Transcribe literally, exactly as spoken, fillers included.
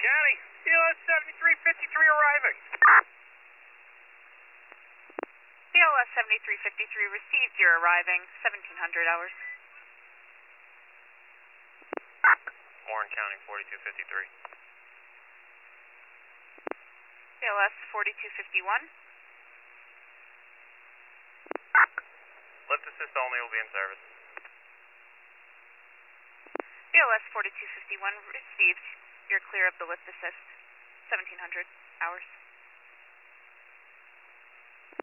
County, C L S seventy-three fifty-three arriving. C L S seventy-three fifty-three received, you're arriving, seventeen hundred hours. Warren County, forty-two fifty-three. C L S forty-two fifty-one. Lift assist only will be in service. C L S forty-two fifty-one received, you're clear of the lift assist, seventeen hundred hours.